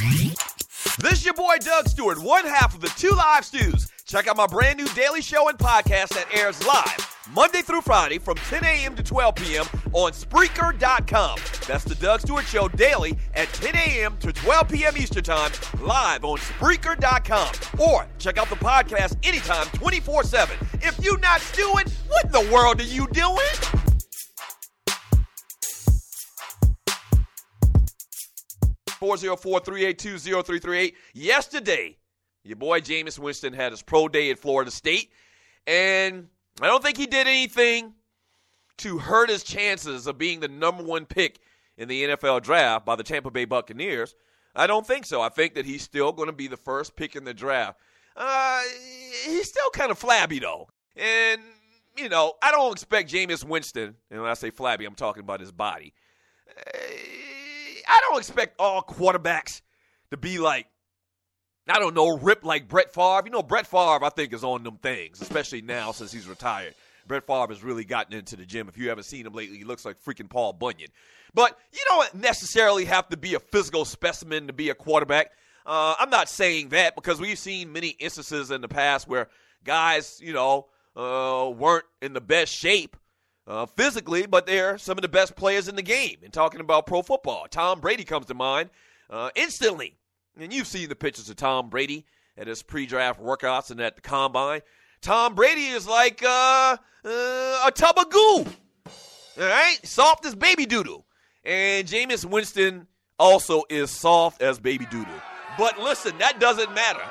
This is your boy Doug Stewart, one half of the Two Live Stews. Check out my brand new daily show and podcast that airs live Monday through Friday from 10 a.m. to 12 p.m. on Spreaker.com. That's the Doug Stewart Show daily at 10 a.m. to 12 p.m. Eastern Time, live on Spreaker.com. Or check out the podcast anytime, 24/7. If you're not stewing, what in the world are you doing? (404-382-0338). Yesterday, your boy Jameis Winston had his pro day at Florida State, and I don't think he did anything to hurt his chances of being the number one pick in the NFL draft by the Tampa Bay Buccaneers. I don't think so. I think that he's still going to be the first pick in the draft. He's still kind of flabby, though. And, you know, I don't expect Jameis Winston, and when I say flabby, I'm talking about his body. I don't expect all quarterbacks to be like, I don't know, ripped like Brett Favre. You know, Brett Favre, I think, is on them things, especially now since he's retired. Brett Favre has really gotten into the gym. If you haven't seen him lately, he looks like freaking Paul Bunyan. But you don't necessarily have to be a physical specimen to be a quarterback. I'm not saying that because we've seen many instances in the past where guys, you know, weren't in the best shape physically, but they're some of the best players in the game. And talking about pro football, Tom Brady comes to mind instantly. And you've seen the pictures of Tom Brady at his pre-draft workouts and at the combine. Tom Brady is like a tub of goo, all right? Soft as baby doodle. And Jameis Winston also is soft as baby doodle. But listen, that doesn't matter.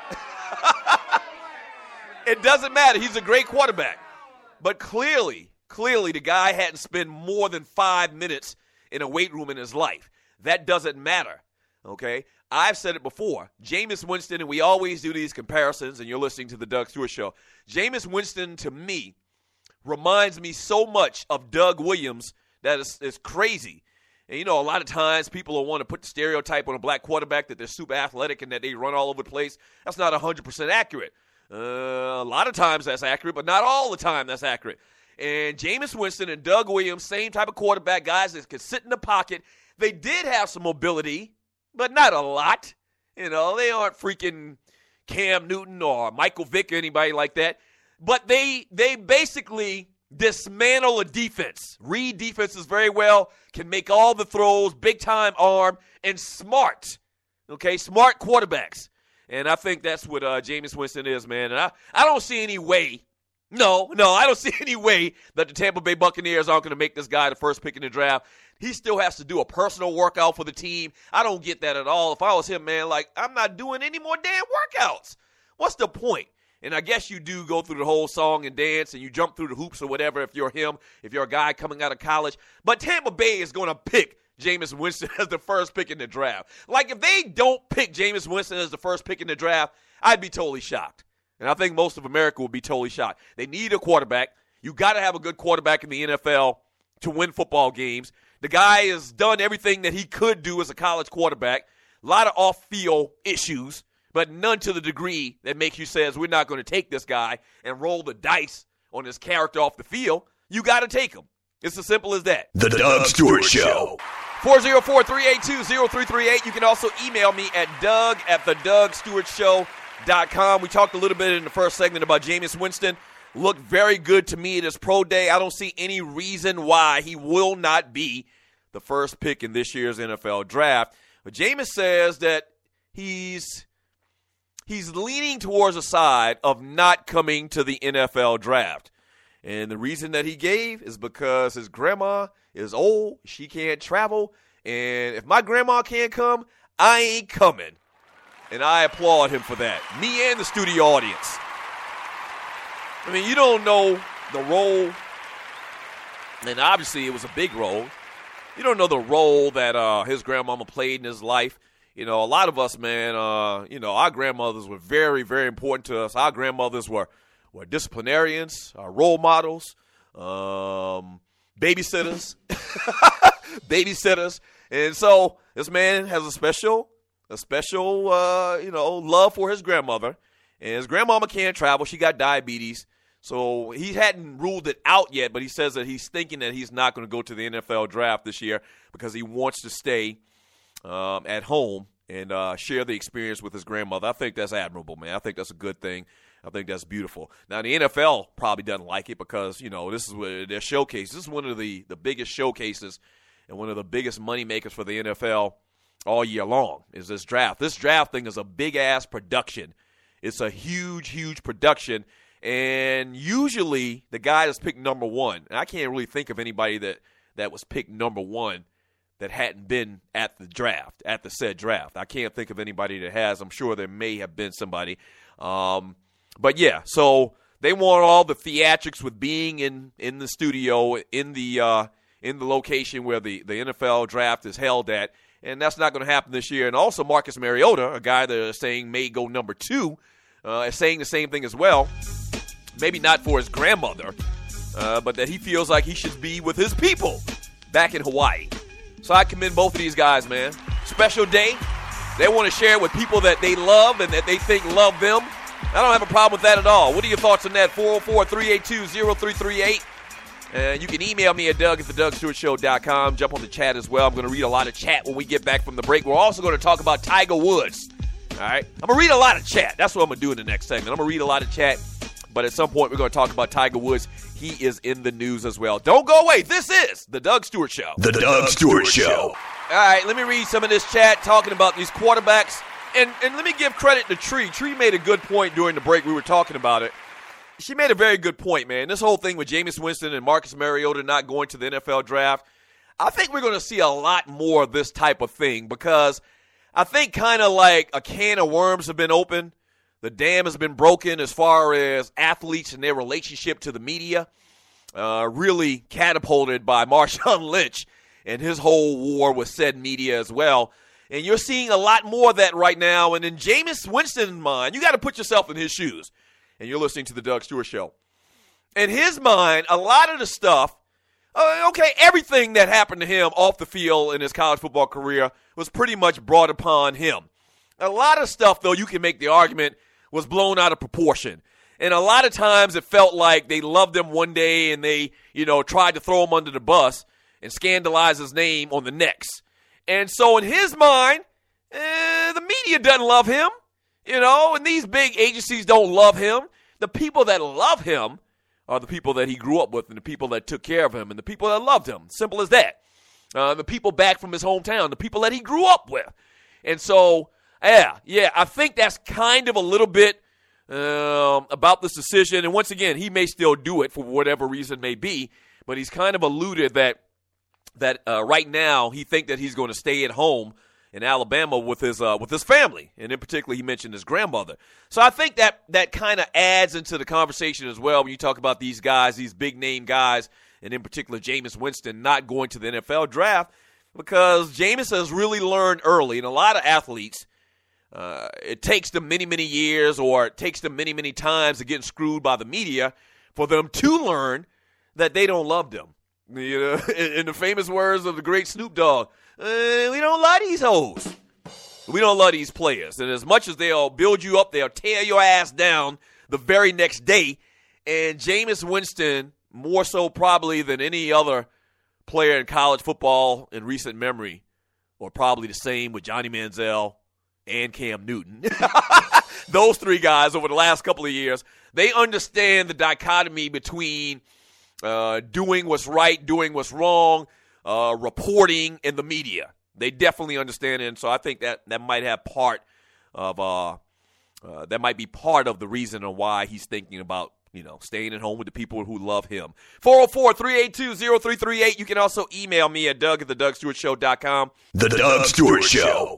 It doesn't matter. He's a great quarterback. But clearly, the guy hadn't spent more than 5 minutes in a weight room in his life. That doesn't matter, okay? I've said it before. Jameis Winston, and we always do these comparisons, and you're listening to the Doug Stewart Show. Jameis Winston, to me, reminds me so much of Doug Williams that is crazy. And, you know, a lot of times people will want to put the stereotype on a black quarterback that they're super athletic and that they run all over the place. That's not 100% accurate. A lot of times that's accurate, but not all the time that's accurate. And Jameis Winston and Doug Williams, same type of quarterback, guys that could sit in the pocket. They did have some mobility, but not a lot. You know, they aren't freaking Cam Newton or Michael Vick or anybody like that. But they basically dismantle a defense. Read defenses very well, can make all the throws, big-time arm, and smart. Okay, smart quarterbacks. And I think that's what Jameis Winston is, man. And I don't see any way. No, I don't see any way that the Tampa Bay Buccaneers aren't going to make this guy the first pick in the draft. He still has to do a personal workout for the team. I don't get that at all. If I was him, man, like, I'm not doing any more damn workouts. What's the point? And I guess you do go through the whole song and dance and you jump through the hoops or whatever if you're him, if you're a guy coming out of college. But Tampa Bay is going to pick Jameis Winston as the first pick in the draft. Like, if they don't pick Jameis Winston as the first pick in the draft, I'd be totally shocked. And I think most of America would be totally shocked. They need a quarterback. You got to have a good quarterback in the NFL to win football games. The guy has done everything that he could do as a college quarterback. A lot of off-field issues, but none to the degree that makes you say, we're not going to take this guy and roll the dice on his character off the field. You got to take him. It's as simple as that. The Doug Stewart Show. 404-382-0338. You can also email me at doug@thedougstewartshow.com. We talked a little bit in the first segment about Jameis Winston. Looked very good to me at his pro day. I don't see any reason why he will not be the first pick in this year's NFL draft. But Jameis says that he's leaning towards a side of not coming to the NFL draft. And the reason that he gave is because his grandma is old. She can't travel. And if my grandma can't come, I ain't coming. And I applaud him for that. Me and the studio audience. I mean, you don't know the role, and obviously it was a big role. You don't know the role that his grandmama played in his life. You know, a lot of us, man, you know, our grandmothers were very, very important to us. Our grandmothers were disciplinarians, role models, babysitters, And so this man has a special, you know, love for his grandmother. And his grandmama can't travel. She got diabetes. So he hadn't ruled it out yet, but he says that he's thinking that he's not going to go to the NFL draft this year because he wants to stay at home and share the experience with his grandmother. I think that's admirable, man. I think that's a good thing. I think that's beautiful. Now, the NFL probably doesn't like it because, this is what their showcase. This is one of the biggest showcases and one of the biggest money makers for the NFL all year long is this draft. This draft thing is a big-ass production. It's a huge, huge production. And usually the guy that's picked number one, and I can't really think of anybody that was picked number one that hadn't been at the draft, at the said draft. I can't think of anybody that has. I'm sure there may have been somebody. But yeah, so they want all the theatrics with being in the studio, in the location where the NFL draft is held at, and that's not going to happen this year. And also Marcus Mariota, a guy that is saying may go number 2, is saying the same thing as well. Maybe not for his grandmother, but that he feels like he should be with his people back in Hawaii. So I commend both of these guys, man. Special day. They want to share it with people that they love and that they think love them. I don't have a problem with that at all. What are your thoughts on that? 404-382-0338. And you can email me at Doug@theDougStewartShow.com. Jump on the chat as well. I'm going to read a lot of chat when we get back from the break. We're also going to talk about Tiger Woods. All right? I'm going to read a lot of chat. That's what I'm going to do in the next segment. I'm going to read a lot of chat. But at some point, we're going to talk about Tiger Woods. He is in the news as well. Don't go away. This is The Doug Stewart Show. The Doug Stewart Show. All right, let me read some of this chat talking about these quarterbacks. And let me give credit to Tree. Tree made a good point during the break. We were talking about it. She made a very good point, man. This whole thing with Jameis Winston and Marcus Mariota not going to the NFL draft, I think we're going to see a lot more of this type of thing because I think kind of like a can of worms have been opened. The dam has been broken as far as athletes and their relationship to the media, really catapulted by Marshawn Lynch and his whole war with said media as well. And you're seeing a lot more of that right now. And in Jameis Winston's mind, you got to put yourself in his shoes. And you're listening to The Doug Stewart Show. In his mind, a lot of the stuff, everything that happened to him off the field in his college football career was pretty much brought upon him. A lot of stuff, though, you can make the argument was blown out of proportion. And a lot of times it felt like they loved him one day and they, tried to throw him under the bus and scandalize his name on the next. And so in his mind, the media doesn't love him, and these big agencies don't love him. The people that love him are the people that he grew up with and the people that took care of him and the people that loved him. Simple as that. The people back from his hometown, the people that he grew up with. And so, I think that's kind of a little bit about this decision. And once again, he may still do it for whatever reason may be, but he's kind of alluded that right now he think that he's going to stay at home in Alabama with his family, and in particular he mentioned his grandmother. So I think that kind of adds into the conversation as well when you talk about these guys, these big name guys, and in particular Jameis Winston not going to the NFL draft because Jameis has really learned early, and a lot of athletes, it takes them many, many years or it takes them many, many times to get screwed by the media for them to learn that they don't love them. In the famous words of the great Snoop Dogg, we don't love these hoes. We don't love these players. And as much as they'll build you up, they'll tear your ass down the very next day. And Jameis Winston, more so probably than any other player in college football in recent memory, or probably the same with Johnny Manziel and Cam Newton. Those three guys over the last couple of years, they understand the dichotomy between doing what's right, doing what's wrong, reporting, and the media. They definitely understand it, and so I think that might have part of that might be part of the reason on why he's thinking about staying at home with the people who love him. 404-382-0338. You can also email me at Doug@theDougStewartShow.com. The Doug Stewart Show.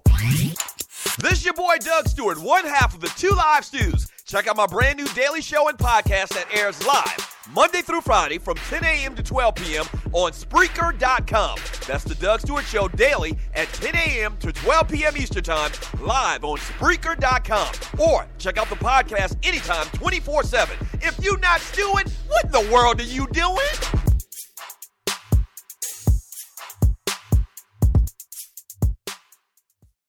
This is your boy Doug Stewart, one half of the Two Live Stews. Check out my brand new daily show and podcast that airs live Monday through Friday from 10 a.m. to 12 p.m. on Spreaker.com. That's the Doug Stewart Show daily at 10 a.m. to 12 p.m. Eastern Time, live on Spreaker.com. Or check out the podcast anytime, 24/7. If you're not stewing, what in the world are you doing?